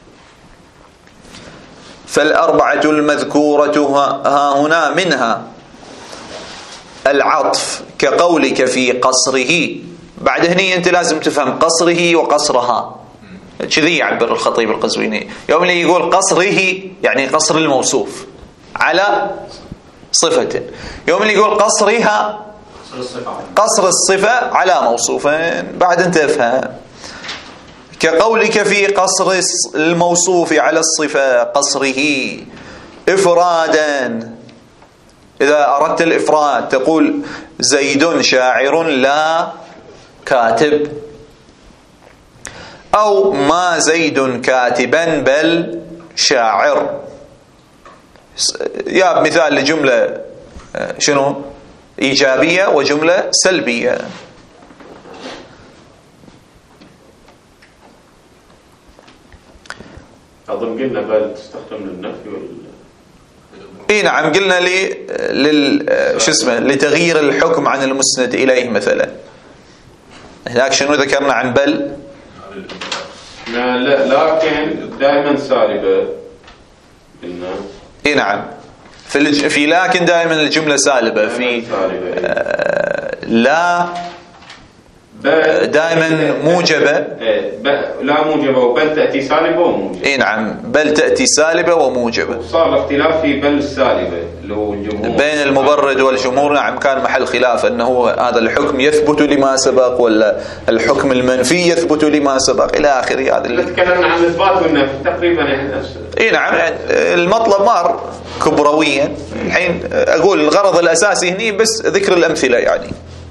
فالأربعة المذكورة ها هنا منها العطف كقولك في قصره. بعد هني أنت لازم تفهم قصره وقصرها، كذي يعبر الخطيب القزويني. يوم اللي يقول قصره يعني قصر الموصوف على صفة، يوم اللي يقول قصرها قصر الصفة على موصوفين. بعد أنت افهم كقولك في قصر الموصوف على الصفة قصره إفرادا. إذا أردت الإفراد تقول زيد شاعر لا كاتب، أو ما زيد كاتبا بل شاعر. يا مثال لجملة شنو إيجابية وجملة سلبية. أظن قلنا بل تستخدم للنفي نعم قلنا لتغيير الحكم عن المسند إليه مثلا. هناك شنو ذكرنا عن بل؟ لا لكن دائما سالبة قلنا. نعم، في لكن دائما الجملة سالبة. في لا دائما موجبة. لا موجبة وبل تأتي سالبة وموجبة. اي نعم، بل تأتي سالبة وموجبة. صار اختلاف في بل السالبة اللي هو الجمهور بين المبرد والجمهور. نعم، كان محل خلاف أنه هذا الحكم يثبت لما سبق ولا الحكم المنفي يثبت لما سبق إلى آخره. هذا اللي تكلمنا عن الإثبات والنفي تقريبا يعني. اي نعم، يعني المطلب مار كبرويا. الحين أقول الغرض الأساسي هني بس ذكر الأمثلة يعني،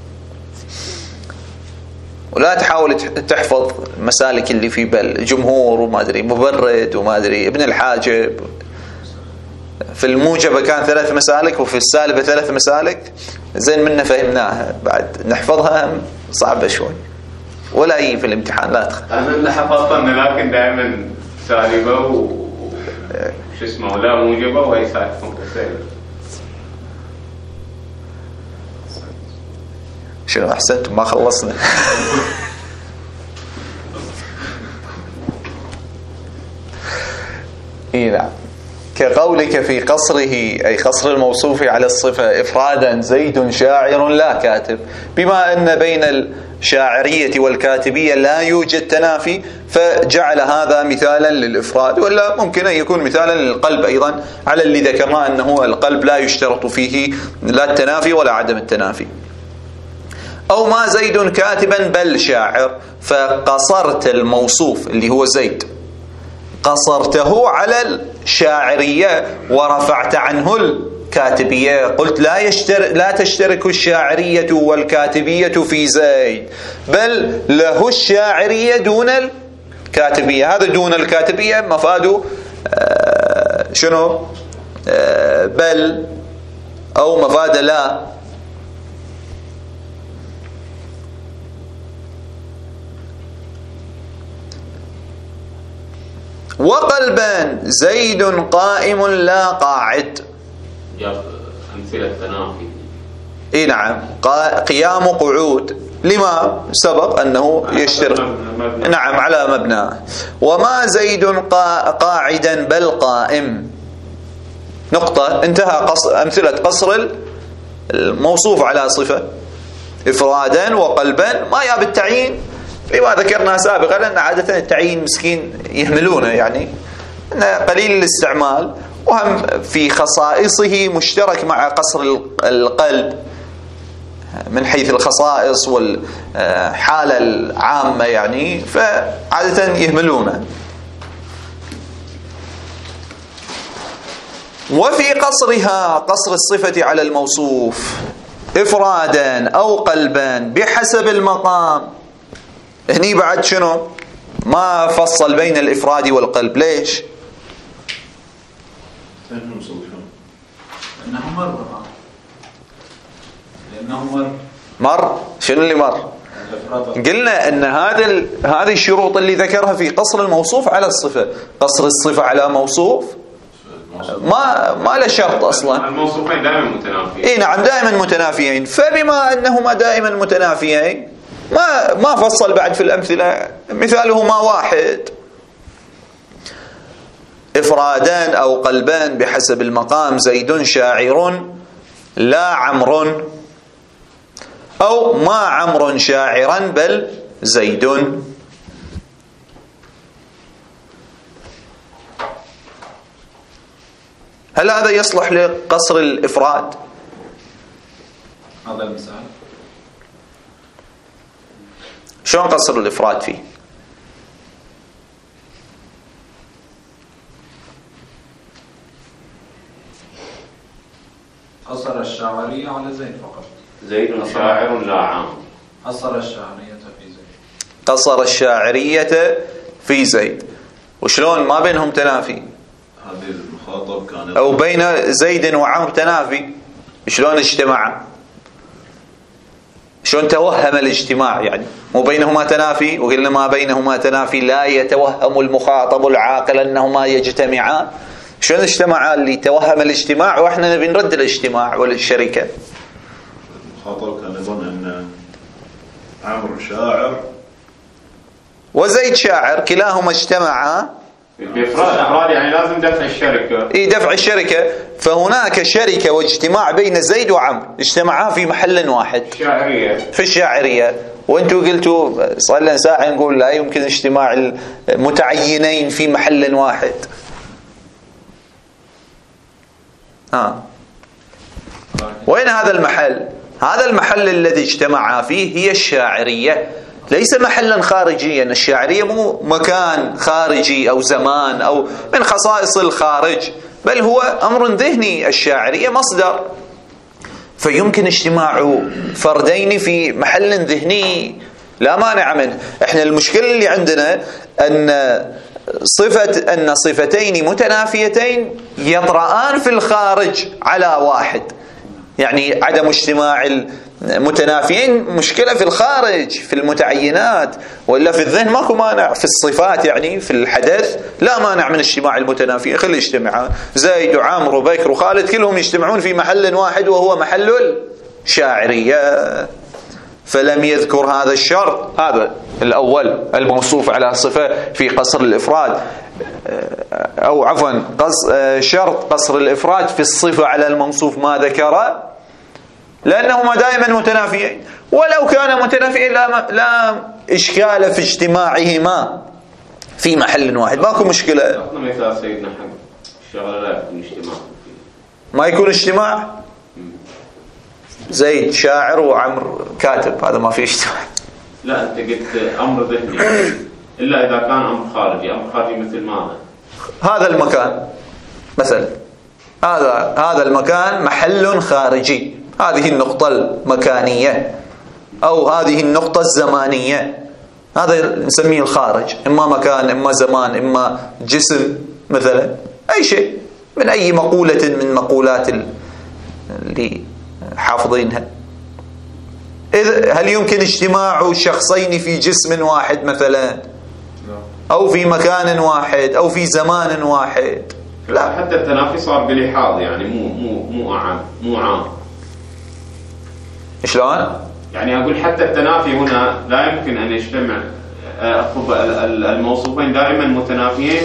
ولا تحاول تحفظ مسالك اللي في بل جمهور وما أدري مبرد وما أدري ابن الحاجب. في الموجبة كان 3 مسالك وفي السالبة 3 مسالك. زين منا فهمناها، بعد نحفظها صعبة شوي ولا يجي في الامتحان. لا تخاف. أنا اللي حفظت أن لكن دائما سالبة وش اسمه لا موجبة وهي سالبة. شنو أحسنتم ما خلصنا. إيه نعم، كقولك في قصره أي قصر الموصوف على الصفة إفرادا زيد شاعر لا كاتب، بما أن بين الشاعرية والكاتبية لا يوجد تنافي فجعل هذا مثالا للإفراد، ولا ممكن أن يكون مثالا للقلب أيضا على اللي ذكرنا أنه القلب لا يشترط فيه لا التنافي ولا عدم التنافي. أو ما زيد كاتبا بل شاعر، فقصرت الموصوف اللي هو زيد قصرته على الشاعرية ورفعت عنه الكاتبية. قلت لا تشترك الشاعرية والكاتبية في زيد، بل له الشاعرية دون الكاتبية. هذا دون الكاتبية مفاده شنو؟ بل أو مفاد لا. وقلبان زيد قائم لا قاعد. جاب أمثلة تنافي. اي نعم، قيام قعود لما سبق أنه يشترك نعم على مبناه. وما زيد قاعدا بل قائم. نقطة، انتهى أمثلة قصر الموصوف على صفة إفرادا وقلبا. ما ياب التعيين لما ذكرنا سابقا، لأن عادة التعيين مسكين يهملونه يعني أنه قليل الاستعمال، وهم في خصائصه مشترك مع قصر القلب من حيث الخصائص والحالة العامة يعني، فعادة يهملونه. وفي قصرها قصر الصفة على الموصوف إفرادا أو قلبا بحسب المقام. هني بعد شنو؟ ما فصل بين الإفراد والقلب. ليش؟ لأنه مر. شنو اللي مر؟ قلنا أن هذه الشروط اللي ذكرها في قصر الموصوف على الصفة. قصر الصفة على موصوف ما له شرط أصلا. الموصوفين دائما متنافيين. إيه نعم، دائما متنافيين. فبما أنهما دائما متنافيين ما فصل بعد في الأمثلة. مثالهما واحد: إفرادان أو قلبان بحسب المقام زيد شاعر لا عمرو، أو ما عمرو شاعرا بل زيد. هل هذا يصلح لقصر الإفراد؟ هذا المثال شلون قصر الإفراد فيه؟ قصر الشاعرية على زيد فقط. زيد شاعر لا عام. قصر الشاعرية في زيد. قصر الشاعرية في زيد. وشلون ما بينهم تنافي؟ هذه المخاطب كان أو بين زيد وعمر تنافي، شلون اجتمع؟ شلون توهم الاجتماع؟ يعني مو بينهما تنافي، وقلنا ما بينهما تنافي لا يتوهم المخاطب العاقل أنهما يجتمعان. شلون اجتمعا اللي توهم الاجتماع وإحنا نبي نرد الاجتماع والشركة؟ المخاطب كان يظن أن عمرو شاعر وزيد شاعر، كلاهما اجتمعا بإفراد يعني لازم دفع الشركة. دفع الشركة. فهناك شركة واجتماع بين زيد وعمرو، اجتمعا في محل واحد في الشاعرية، وانتم قلتوا صار لنا ساعة نقول لا يمكن اجتماع المتعينين في محل واحد. وين هذا المحل؟ هذا المحل الذي اجتمعا فيه هي الشاعرية، ليس محلا خارجيا. الشاعرية مو مكان خارجي أو زمان أو من خصائص الخارج، بل هو أمر ذهني. الشاعرية مصدر، فيمكن اجتماع فردين في محل ذهني لا مانع منه. احنا المشكلة اللي عندنا أن صفتين متنافيتين يطرآن في الخارج على واحد، يعني عدم اجتماع المتنافيين مشكلة في الخارج في المتعينات، وإلا في الذهن ماكو مانع. في الصفات يعني في الحدث لا مانع من اجتماع المتنافيين، خلي يجتمعان زيد وعمرو وبكر وخالد كلهم يجتمعون في محل واحد وهو محل الشاعرية. فلم يذكر هذا الشرط، هذا الأول الموصوف على صفة في قصر الإفراد، أو عفوا شرط قصر الإفراد في الصفة على الموصوف ما ذكر، لأنهما دائما متنافيين. ولو كان متنافيين لا إشكال في اجتماعهما في محل واحد، ماكو مشكلة. أعطنا مثال سيدنا حق الشغلة لا يكون اجتماع، ما يكون اجتماع. زيد شاعر وعمر كاتب، هذا ما في اجتماع. لا أنت قلت أمر ذهني، إلا إذا كان أمر خارجي. أمر خارجي مثل ماذا؟ هذا المكان مثلا، هذا المكان محل خارجي، هذه النقطة المكانية أو هذه النقطة الزمانية، هذا نسميه الخارج. إما مكان، إما زمان، إما جسم مثلا، أي شيء من أي مقولة من مقولات اللي حافظينها. هل يمكن اجتماع شخصين في جسم واحد مثلا، أو في مكان واحد، أو في زمان واحد؟ لا. حتى التنافي صار بلحاظ، يعني مو عام. شلون؟ يعني أقول حتى التنافي هنا لا يمكن أن يجتمع الموصوفين دائما متنافيين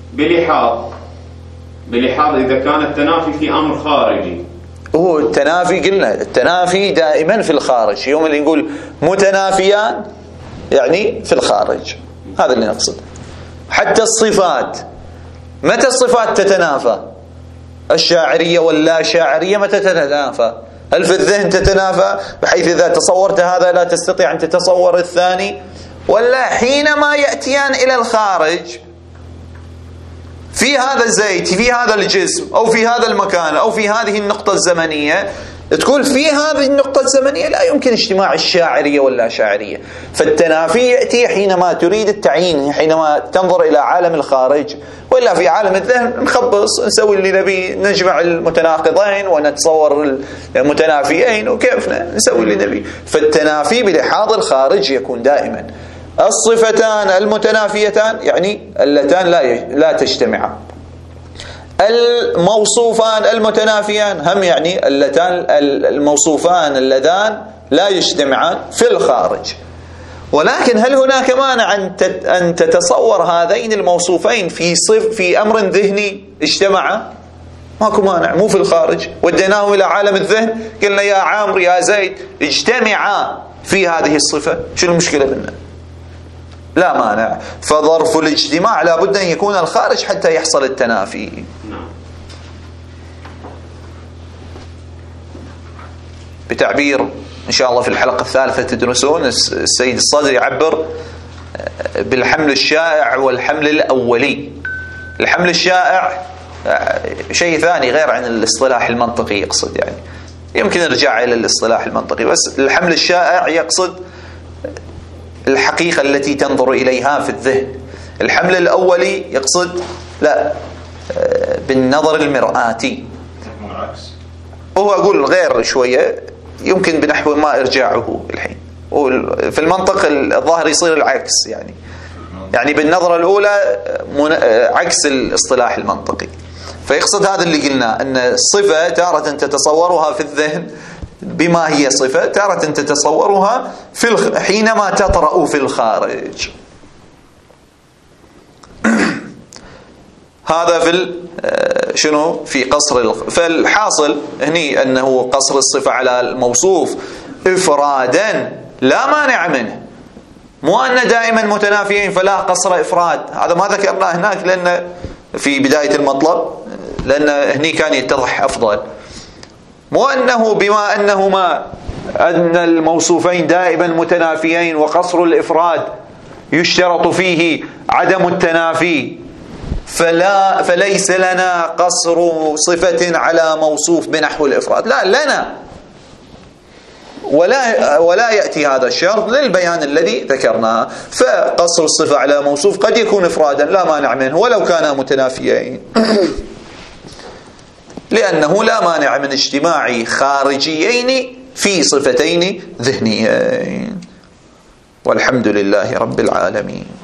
بلحاظ إذا كان التنافي في أمر خارجي. هو التنافي قلنا التنافي دائما في الخارج، يوم اللي نقول متنافيان يعني في الخارج، هذا اللي نقصد. حتى الصفات، متى الصفات تتنافى؟ الشاعرية واللا شاعرية متى تتنافى؟ هل في الذهن تتنافى بحيث إذا تصورت هذا لا تستطيع أن تتصور الثاني، ولا حينما يأتيان إلى الخارج في هذا الزيت، في هذا الجسم، أو في هذا المكان، أو في هذه النقطة الزمنية، تقول في هذه النقطة الزمنية لا يمكن اجتماع الشاعرية ولا شاعرية. فالتنافي يأتي حينما تريد التعيين، حينما تنظر إلى عالم الخارج، وإلا في عالم الذهن نخبص، نسوي اللي نبي، نجمع المتناقضين ونتصور المتنافيين وكيفنا نسوي اللي نبي. فالتنافي بلحاظ الخارج يكون دائما. الصفتان المتنافيتان يعني اللتان لا تجتمعان. الموصوفان المتنافيان هم يعني اللتان الموصوفان اللذان لا يجتمعان في الخارج. ولكن هل هناك مانع أن تتصور هذين الموصوفين في أمر ذهني اجتمعا؟ ماكو مانع، مو في الخارج. وديناهم إلى عالم الذهن، قلنا يا عامر يا زيد اجتمعا في هذه الصفة، شو المشكلة منه؟ لا مانع. فظرف الاجتماع لابد أن يكون الخارج حتى يحصل التنافي. بتعبير إن شاء الله في الحلقة الثالثة تدرسون، السيد الصدر يعبر بالحمل الشائع والحمل الأولي. الحمل الشائع شيء ثاني غير عن الاصطلاح المنطقي، يقصد يعني يمكن نرجع إلى الاصطلاح المنطقي، بس الحمل الشائع يقصد الحقيقة التي تنظر إليها في الذهن. الحمل الأولي يقصد لا بالنظر المرآتي. هو أقول غير شوية، يمكن بنحو ما إرجاعه الحين. في المنطق الظاهر يصير العكس، يعني بالنظرة الأولى عكس الاصطلاح المنطقي. فيقصد هذا اللي قلنا، أن الصفة تارة تتصورها في الذهن بما هي صفة، تارة تتصورها حينما تطرأ في الخارج. هذا في شنو في قصر فالحاصل هني أنه قصر الصفة على الموصوف إفرادا لا مانع منه، مو أن دائما متنافيين فلا قصر إفراد. هذا ما ذكرناه هناك لأن في بداية المطلب، لأن هني كان يتضح أفضل. مو أنه بما أنهما أن الموصوفين دائما متنافيين وقصر الإفراد يشترط فيه عدم التنافي فليس لنا قصر صفة على موصوف بنحو الإفراد، لا لنا، ولا يأتي هذا الشرط للبيان الذي ذكرناه. فقصر الصفة على موصوف قد يكون إفرادا لا مانع منه ولو كانا متنافيين لأنه لا مانع من اجتماع خارجيين في صفتين ذهنيين. والحمد لله رب العالمين.